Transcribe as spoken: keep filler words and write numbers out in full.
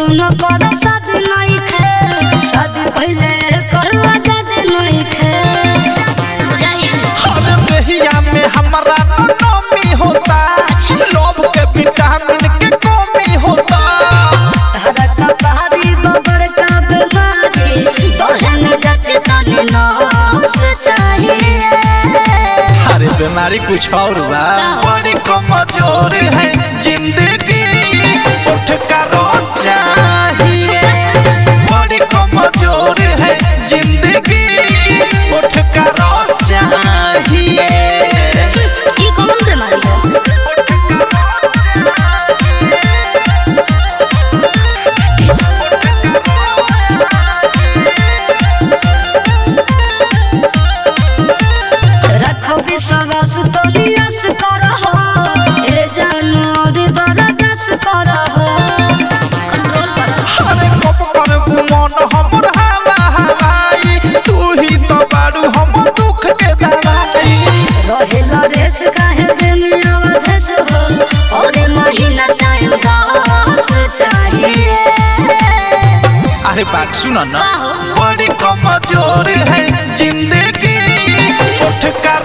सुनो कर शादी नहीं खे शादी पहले करवा जादे नहीं खे हर दहिया में हमारा नमी होता लोभ के विटामिन के कमी होता हरा का पहाड़ी बबर का बीमारी बहन जच तने नौस चाहिए अरे बीमारी कुछ और बा बड़ी कमजोर है जिंदगी उठ का रोज चाहिए बड़ी कमजोर है जिंदगी उठ का रोज चाहिए की कौन बीमारी है रखो विश्वास तो नियस करहो ए जानवर बरदास करहो कंट्रोल करो अरे कब पर मन हमर हवा हवाई तू ही तो बारू हम दुख के दवाई रहेला रेस काहे में अवधस हो और महीना टाइम दास चाहिए अरे बात सुनो ना बड़ी कमजोर है जिंदगी उठ का